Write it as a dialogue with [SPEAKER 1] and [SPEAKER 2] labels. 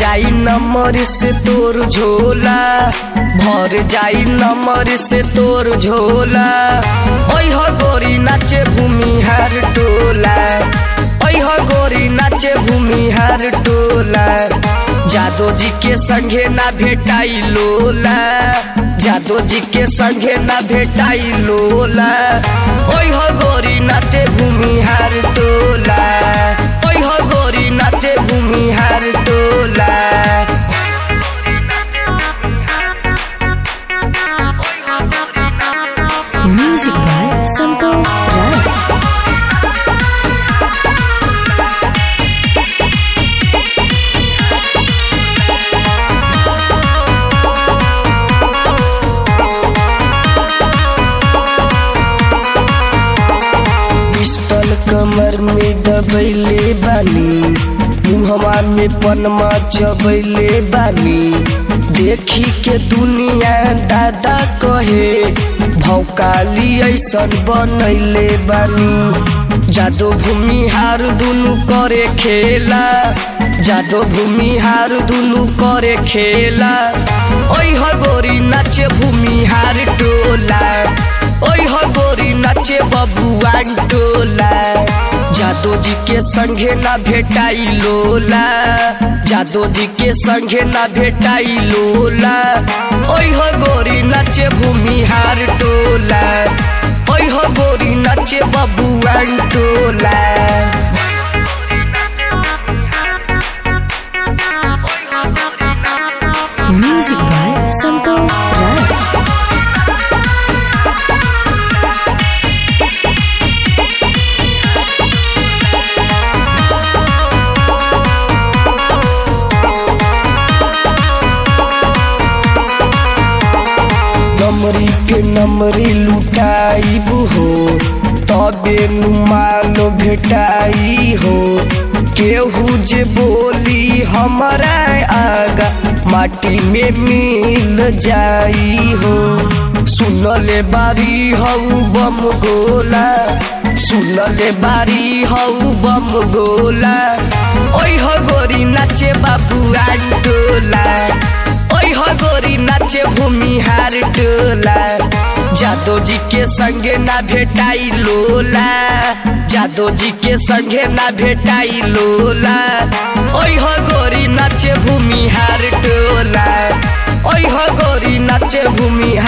[SPEAKER 1] जाई नमर से तोर झोला, भर जाई नमर से तोर झोला। ओइ हो गोरी नाचे भूमिहार टोला, ओइ हो गोरी नाचे भूमिहार टोला। जादो जी के संगे ना भेटाई लोला, जादो जी के संगे ना भेटाई लोला। ओइ हो गोरी नाचे भूमिहार टोला, ओइ हो गोरी नाचे भूमिहार टोला।
[SPEAKER 2] Music by Santosh Raj.
[SPEAKER 1] Pistol कमर में दबैले बानी, मुहमा में पनमा चबैले बानी। देखी के दुनिया दादा कहे, भौकाली ऐसन बनैले बानी। जादो भूमिहार दुनु करे खेला, जादो भूमिहार दुनु करे खेला। ओइ हो गोरी नाचे भूमिहार टोला, ओइ हो गोरी नाचे बबुआन टोला। जादो जी के संगे ना भेटाई लोला, जादो जी के संगे ना भेटाई लोला। ओइ हो गोरी नाचे भूमिहार टोला, ओइ हो गोरी नाचे बबुआन टोला।
[SPEAKER 2] Music by Santosh Raj.
[SPEAKER 1] नमरी के नमरी लुटाइब हो, तबे नुमान भेटाई हो। केहू जे बोली हमारा आगा, माटी में मिल जाई हो। सुनले बारी हऊ बम गोला, सुनले बारी हऊ बम गोला। ओइ हो गोरी नाचे बाबुआन टोला, ओइ हो गोरी नाचे भूमिहार टोला। जादो जी के संगे ना भेटाई लोला, जादो जी के संगे ना भेटाई लोला। ओइ हो गोरी नाचे भूमिहार टोला, ओइ हो गोरी नाचे भूमिहार